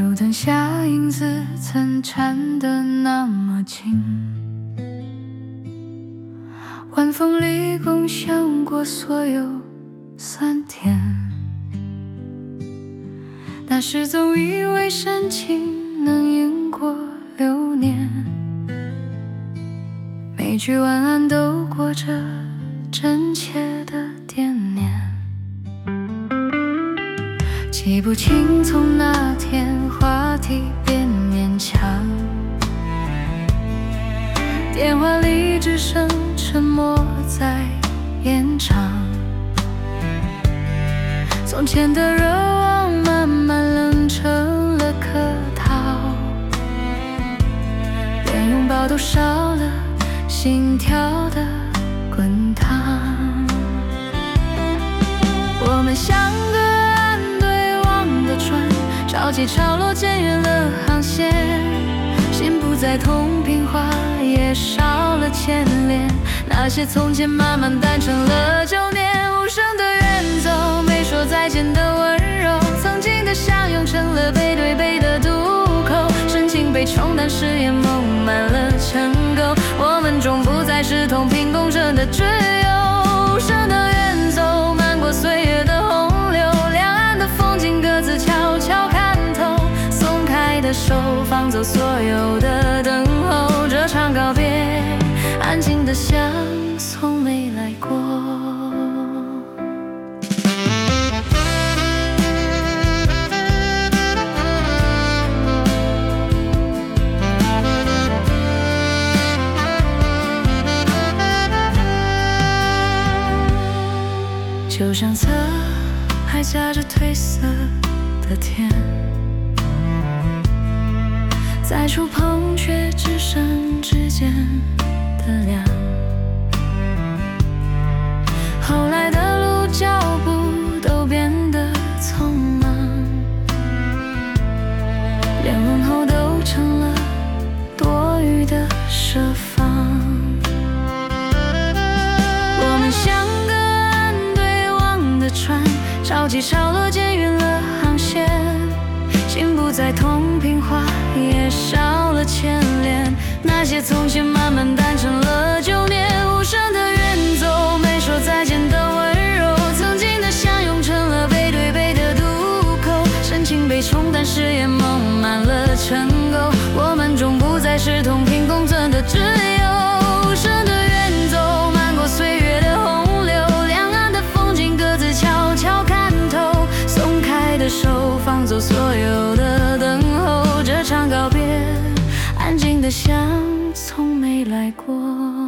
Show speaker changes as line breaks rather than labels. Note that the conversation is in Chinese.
路灯下影子曾缠得那么紧，晚风里共享过所有酸甜。那时总以为深情能赢过流年，每句晚安都裹着真切的惦念。记不清从那天话题变勉强，电话里只剩沉默在延长。从前的热望慢慢冷成了客套，连拥抱都少了心跳的滚烫。我们像个岸对望的船，潮起潮落渐远了航线，心不再同频化，也少了牵连。那些从前慢慢淡成了旧念，无声的远走，没说再见的温柔，曾经的相拥成了背对背的渡口，深情被冲淡，誓言蒙满了尘垢，我们终不再是同频共振的挚友。无声的远走，漫过岁月的洪流，两岸的风景各自悄悄看透，松开的手放走所有的等候，这场告别安静的像从没来过。就像侧还夹着褪色的天，再触碰却只剩指尖的凉。后来的路脚步都变得匆忙，连问候都成了多余的设防。我们像个岸对望的船，潮起潮落渐远了航线，心不再同频化，也少了牵连。那些从前慢慢淡成了旧念，无声的远走，没说再见的温柔，曾经的相拥成了背对背的渡口，深情被冲淡，誓言蒙满了尘垢，我们终不再是同频共振的挚友。无声的远走，漫过岁月的洪流，两岸的风景各自悄悄看透，松开的手放走所有的等候，这场告别安静的像从没来过。